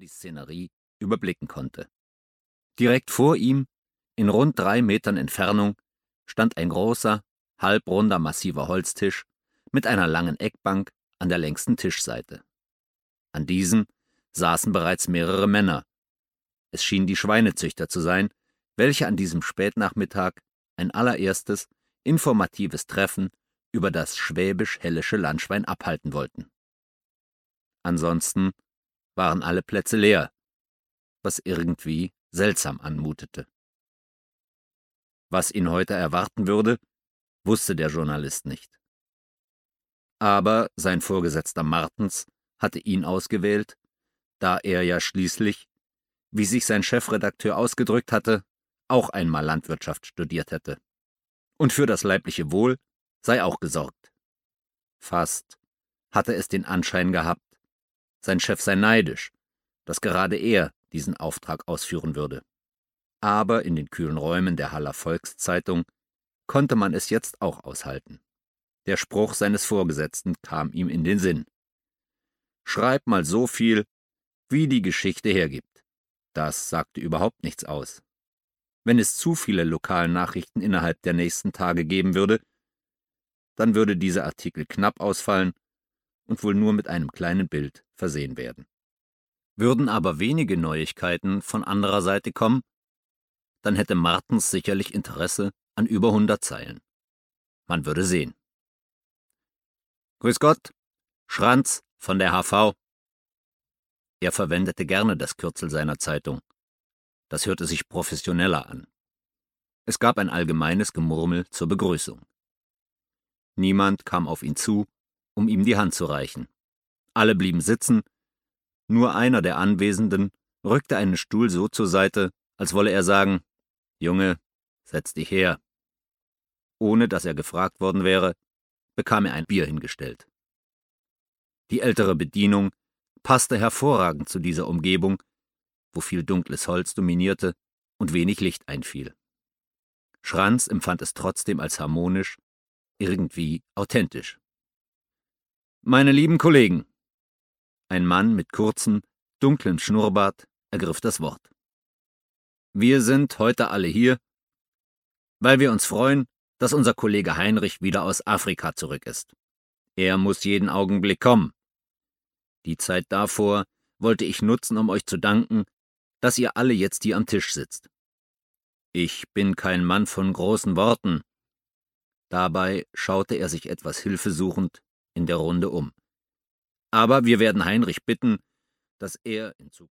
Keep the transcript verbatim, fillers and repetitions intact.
die Szenerie überblicken konnte. Direkt vor ihm, in rund drei Metern Entfernung, stand ein großer, halbrunder, massiver Holztisch mit einer langen Eckbank an der längsten Tischseite. An diesem saßen bereits mehrere Männer. Es schienen die Schweinezüchter zu sein, welche an diesem Spätnachmittag ein allererstes, informatives Treffen über das schwäbisch-hällische Landschwein abhalten wollten. Ansonsten waren alle Plätze leer, was irgendwie seltsam anmutete. Was ihn heute erwarten würde, wusste der Journalist nicht. Aber sein Vorgesetzter Martens hatte ihn ausgewählt, da er ja schließlich, wie sich sein Chefredakteur ausgedrückt hatte, auch einmal Landwirtschaft studiert hätte. Und für das leibliche Wohl sei auch gesorgt. Fast hatte es den Anschein gehabt, sein Chef sei neidisch, dass gerade er diesen Auftrag ausführen würde. Aber in den kühlen Räumen der Haller Volkszeitung konnte man es jetzt auch aushalten. Der Spruch seines Vorgesetzten kam ihm in den Sinn. Schreib mal so viel, wie die Geschichte hergibt. Das sagte überhaupt nichts aus. Wenn es zu viele Lokalnachrichten innerhalb der nächsten Tage geben würde, dann würde dieser Artikel knapp ausfallen und wohl nur mit einem kleinen Bild versehen werden. Würden aber wenige Neuigkeiten von anderer Seite kommen, dann hätte Martens sicherlich Interesse an über hundert Zeilen. Man würde sehen. Grüß Gott, Schranz von der H V. Er verwendete gerne das Kürzel seiner Zeitung. Das hörte sich professioneller an. Es gab ein allgemeines Gemurmel zur Begrüßung. Niemand kam auf ihn zu, um ihm die Hand zu reichen. Alle blieben sitzen, nur einer der Anwesenden rückte einen Stuhl so zur Seite, als wolle er sagen, »Junge, setz dich her.« Ohne dass er gefragt worden wäre, bekam er ein Bier hingestellt. Die ältere Bedienung passte hervorragend zu dieser Umgebung, wo viel dunkles Holz dominierte und wenig Licht einfiel. Schranz empfand es trotzdem als harmonisch, irgendwie authentisch. »Meine lieben Kollegen«, ein Mann mit kurzem, dunklem Schnurrbart ergriff das Wort. »Wir sind heute alle hier, weil wir uns freuen, dass unser Kollege Heinrich wieder aus Afrika zurück ist. Er muss jeden Augenblick kommen. Die Zeit davor wollte ich nutzen, um euch zu danken, dass ihr alle jetzt hier am Tisch sitzt. Ich bin kein Mann von großen Worten.« Dabei schaute er sich etwas hilfesuchend in der Runde um. »Aber wir werden Heinrich bitten, dass er in Zukunft